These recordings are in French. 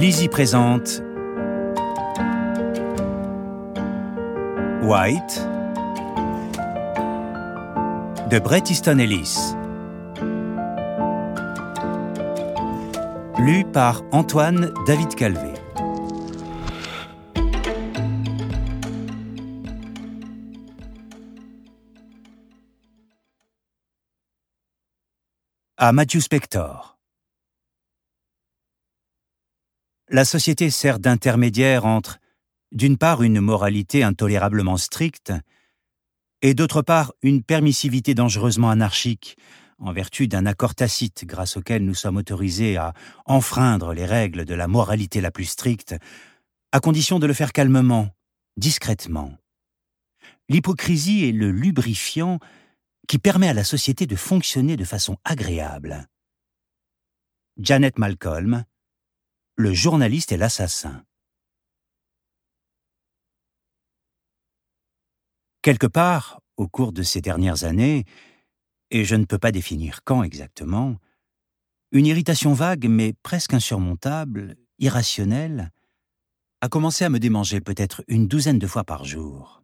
Lizzie présente White de Bret Easton Ellis. Lu par Antoine David Calvé. À Matthew Spector. La société sert d'intermédiaire entre, d'une part, une moralité intolérablement stricte, et d'autre part, une permissivité dangereusement anarchique, en vertu d'un accord tacite grâce auquel nous sommes autorisés à enfreindre les règles de la moralité la plus stricte, à condition de le faire calmement, discrètement. L'hypocrisie est le lubrifiant qui permet à la société de fonctionner de façon agréable. Janet Malcolm, Le journaliste et l'assassin. Quelque part, au cours de ces dernières années, et je ne peux pas définir quand exactement, une irritation vague mais presque insurmontable, irrationnelle, a commencé à me démanger peut-être une douzaine de fois par jour.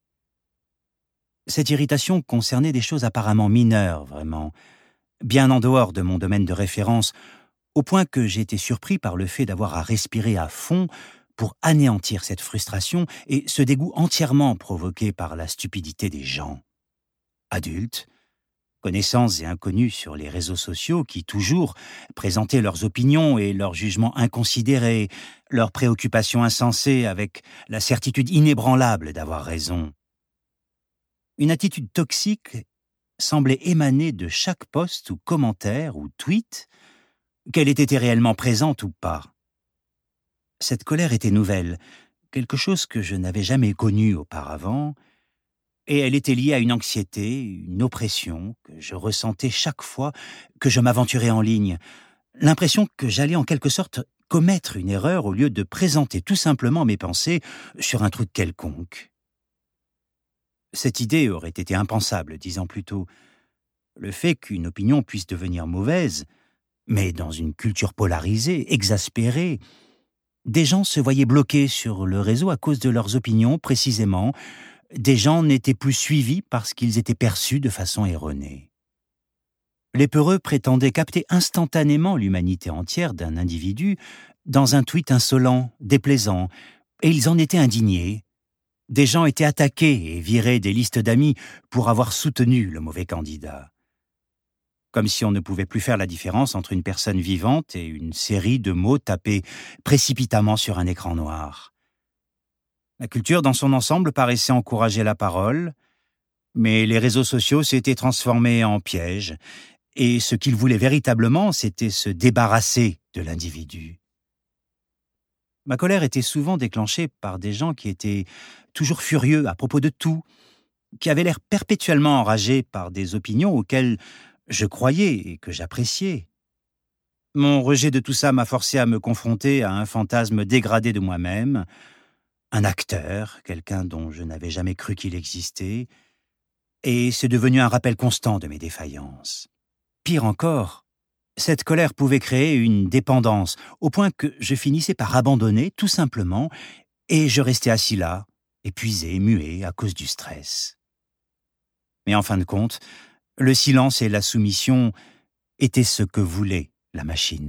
Cette irritation concernait des choses apparemment mineures, vraiment, bien en dehors de mon domaine de référence, au point que j'ai été surpris par le fait d'avoir à respirer à fond pour anéantir cette frustration et ce dégoût entièrement provoqué par la stupidité des gens. Adultes, connaissants et inconnus sur les réseaux sociaux qui, toujours, présentaient leurs opinions et leurs jugements inconsidérés, leurs préoccupations insensées avec la certitude inébranlable d'avoir raison. Une attitude toxique semblait émaner de chaque post ou commentaire ou tweet, qu'elle ait été réellement présente ou pas. Cette colère était nouvelle, quelque chose que je n'avais jamais connu auparavant, et elle était liée à une anxiété, une oppression que je ressentais chaque fois que je m'aventurais en ligne, l'impression que j'allais en quelque sorte commettre une erreur au lieu de présenter tout simplement mes pensées sur un truc quelconque. Cette idée aurait été impensable 10 ans plus tôt. Le fait qu'une opinion puisse devenir mauvaise, mais dans une culture polarisée, exaspérée, des gens se voyaient bloqués sur le réseau à cause de leurs opinions, précisément. Des gens n'étaient plus suivis parce qu'ils étaient perçus de façon erronée. Les peureux prétendaient capter instantanément l'humanité entière d'un individu dans un tweet insolent, déplaisant, et ils en étaient indignés. Des gens étaient attaqués et virés des listes d'amis pour avoir soutenu le mauvais candidat. Comme si on ne pouvait plus faire la différence entre une personne vivante et une série de mots tapés précipitamment sur un écran noir. La culture dans son ensemble paraissait encourager la parole, mais les réseaux sociaux s'étaient transformés en pièges, et ce qu'ils voulaient véritablement, c'était se débarrasser de l'individu. Ma colère était souvent déclenchée par des gens qui étaient toujours furieux à propos de tout, qui avaient l'air perpétuellement enragés par des opinions auxquelles je croyais et que j'appréciais. Mon rejet de tout ça m'a forcé à me confronter à un fantasme dégradé de moi-même, un acteur, quelqu'un dont je n'avais jamais cru qu'il existait, et c'est devenu un rappel constant de mes défaillances. Pire encore, cette colère pouvait créer une dépendance, au point que je finissais par abandonner, tout simplement, et je restais assis là, épuisé, muet, à cause du stress. Mais en fin de compte, le silence et la soumission étaient ce que voulait la machine.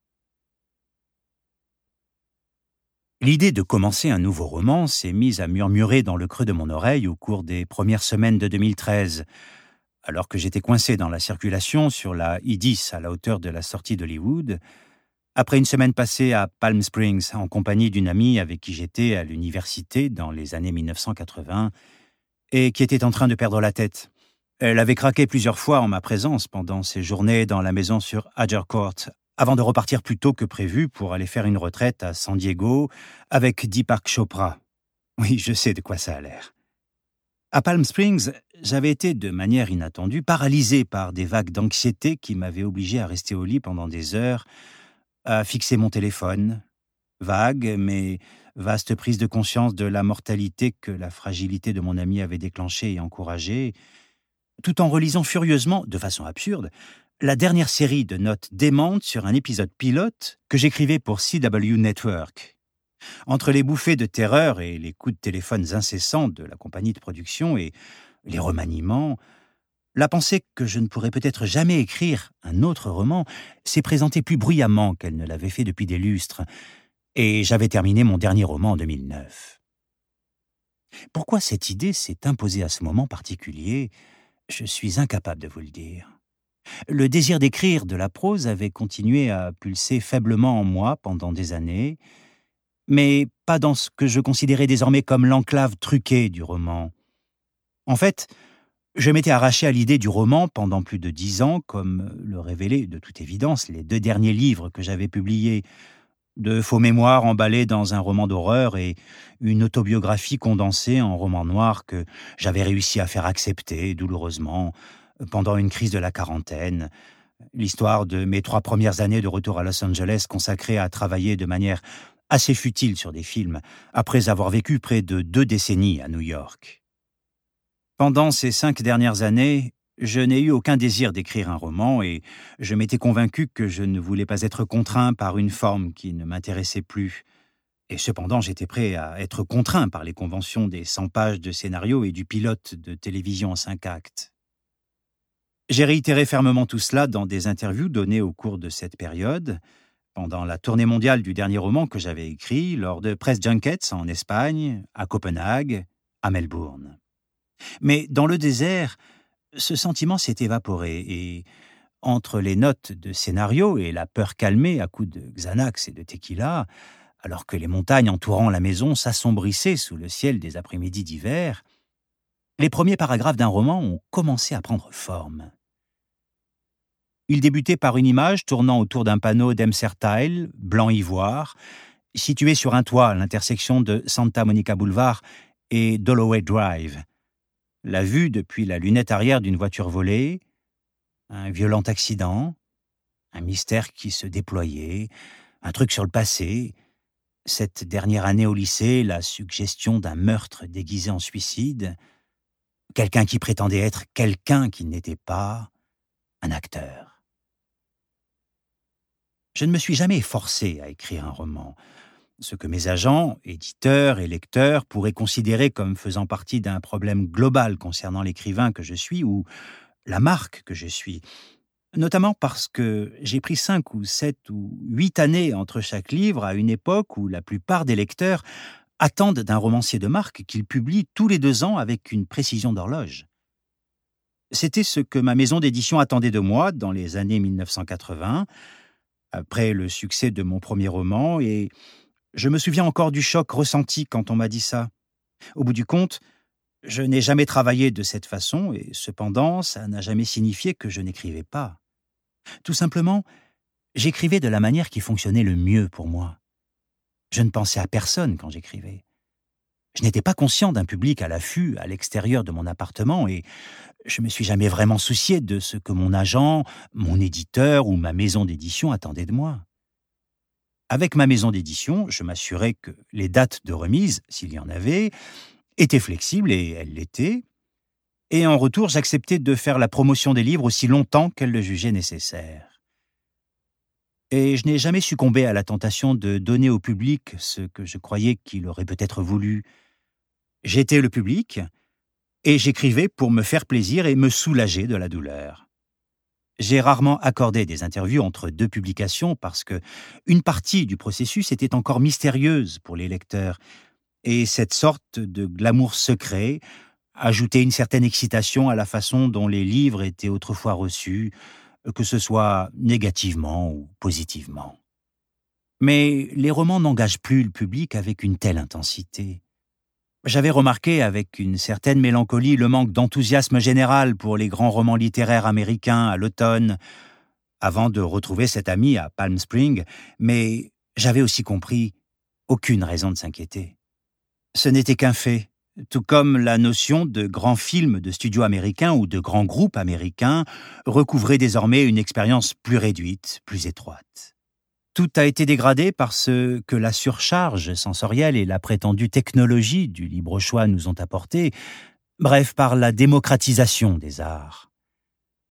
L'idée de commencer un nouveau roman s'est mise à murmurer dans le creux de mon oreille au cours des premières semaines de 2013, alors que j'étais coincé dans la circulation sur la I-10 à la hauteur de la sortie d'Hollywood, après une semaine passée à Palm Springs en compagnie d'une amie avec qui j'étais à l'université dans les années 1980 et qui était en train de perdre la tête. Elle avait craqué plusieurs fois en ma présence pendant ses journées dans la maison sur Agincourt, avant de repartir plus tôt que prévu pour aller faire une retraite à San Diego avec Deepak Chopra. Oui, je sais de quoi ça a l'air. À Palm Springs, j'avais été de manière inattendue paralysé par des vagues d'anxiété qui m'avaient obligé à rester au lit pendant des heures, à fixer mon téléphone. Vague, mais vaste prise de conscience de la mortalité que la fragilité de mon ami avait déclenchée et encouragée, tout en relisant furieusement, de façon absurde, la dernière série de notes démentes sur un épisode pilote que j'écrivais pour CW Network. Entre les bouffées de terreur et les coups de téléphone incessants de la compagnie de production et les remaniements, la pensée que je ne pourrais peut-être jamais écrire un autre roman s'est présentée plus bruyamment qu'elle ne l'avait fait depuis des lustres, et j'avais terminé mon dernier roman en 2009. Pourquoi cette idée s'est imposée à ce moment particulier, je suis incapable de vous le dire. Le désir d'écrire de la prose avait continué à pulser faiblement en moi pendant des années, mais pas dans ce que je considérais désormais comme l'enclave truquée du roman. En fait, je m'étais arraché à l'idée du roman pendant plus de 10 ans, comme le révélaient de toute évidence les 2 derniers livres que j'avais publiés, de faux mémoires emballés dans un roman d'horreur et une autobiographie condensée en roman noir que j'avais réussi à faire accepter douloureusement pendant une crise de la quarantaine, l'histoire de mes 3 premières années de retour à Los Angeles consacrées à travailler de manière assez futile sur des films, après avoir vécu près de 2 décennies à New York. Pendant ces 5 dernières années, je n'ai eu aucun désir d'écrire un roman et je m'étais convaincu que je ne voulais pas être contraint par une forme qui ne m'intéressait plus. Et cependant, j'étais prêt à être contraint par les conventions des 100 pages de scénario et du pilote de télévision en 5 actes. J'ai réitéré fermement tout cela dans des interviews données au cours de cette période, pendant la tournée mondiale du dernier roman que j'avais écrit, lors de press junkets en Espagne, à Copenhague, à Melbourne. Mais dans le désert, ce sentiment s'est évaporé et, entre les notes de scénario et la peur calmée à coups de Xanax et de tequila, alors que les montagnes entourant la maison s'assombrissaient sous le ciel des après-midi d'hiver, les premiers paragraphes d'un roman ont commencé à prendre forme. Ils débutaient par une image tournant autour d'un panneau d'Emsertile, blanc ivoire, situé sur un toit à l'intersection de Santa Monica Boulevard et Dalloway Drive. La vue depuis la lunette arrière d'une voiture volée, un violent accident, un mystère qui se déployait, un truc sur le passé, cette dernière année au lycée, la suggestion d'un meurtre déguisé en suicide, quelqu'un qui prétendait être quelqu'un qui n'était pas, un acteur. Je ne me suis jamais forcé à écrire un roman, ce que mes agents, éditeurs et lecteurs pourraient considérer comme faisant partie d'un problème global concernant l'écrivain que je suis ou la marque que je suis, notamment parce que j'ai pris 5 ou 7 ou 8 années entre chaque livre à une époque où la plupart des lecteurs attendent d'un romancier de marque qu'il publie tous les 2 ans avec une précision d'horloge. C'était ce que ma maison d'édition attendait de moi dans les années 1980, après le succès de mon premier roman, et je me souviens encore du choc ressenti quand on m'a dit ça. Au bout du compte, je n'ai jamais travaillé de cette façon, et cependant, ça n'a jamais signifié que je n'écrivais pas. Tout simplement, j'écrivais de la manière qui fonctionnait le mieux pour moi. Je ne pensais à personne quand j'écrivais. Je n'étais pas conscient d'un public à l'affût à l'extérieur de mon appartement et je me suis jamais vraiment soucié de ce que mon agent, mon éditeur ou ma maison d'édition attendaient de moi. Avec ma maison d'édition, je m'assurais que les dates de remise, s'il y en avait, étaient flexibles et elles l'étaient, et en retour, j'acceptais de faire la promotion des livres aussi longtemps qu'elle le jugeait nécessaire. Et je n'ai jamais succombé à la tentation de donner au public ce que je croyais qu'il aurait peut-être voulu. J'étais le public, et j'écrivais pour me faire plaisir et me soulager de la douleur. J'ai rarement accordé des interviews entre 2 publications parce que une partie du processus était encore mystérieuse pour les lecteurs, et cette sorte de glamour secret ajoutait une certaine excitation à la façon dont les livres étaient autrefois reçus, que ce soit négativement ou positivement. Mais les romans n'engagent plus le public avec une telle intensité. J'avais remarqué avec une certaine mélancolie le manque d'enthousiasme général pour les grands romans littéraires américains à l'automne, avant de retrouver cet ami à Palm Springs, mais j'avais aussi compris aucune raison de s'inquiéter. Ce n'était qu'un fait, tout comme la notion de grands films de studios américains ou de grands groupes américains recouvrait désormais une expérience plus réduite, plus étroite. Tout a été dégradé par ce que la surcharge sensorielle et la prétendue technologie du libre choix nous ont apporté, Bref, par la démocratisation des arts.